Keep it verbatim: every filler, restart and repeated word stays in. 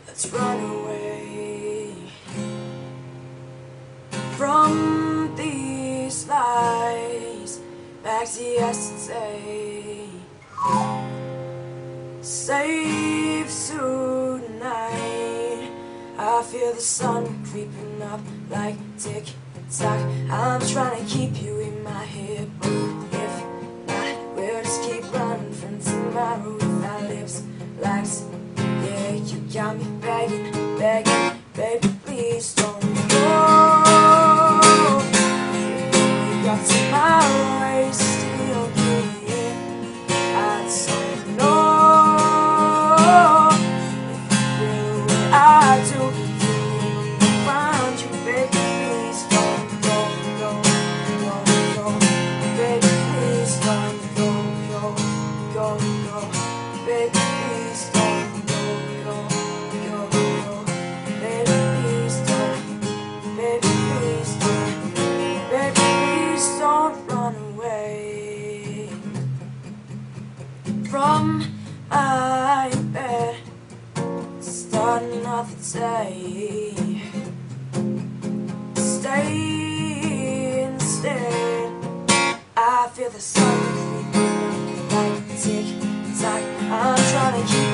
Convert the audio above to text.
Let's run away from these lies, back to yesterday. Safe tonight, I feel the sun creeping up like tick-tock. I'm trying to keep you in my head, but if not, we'll just keep running from tomorrow with our lips locked. Yeah, you got me begging, begging, baby, please don't go. You got tomorrow, is still here. I don't know if you will what I do. Find you, baby, please don't go, go, go, go. Baby, please don't go, go, go, go. Baby, please don't go, go, go, go. Baby, please don't. Baby, please don't. Baby, please don't run away from my bed. Start another day. Stay instead. I feel the sun creeping up like tick-tock. I'm trying to keep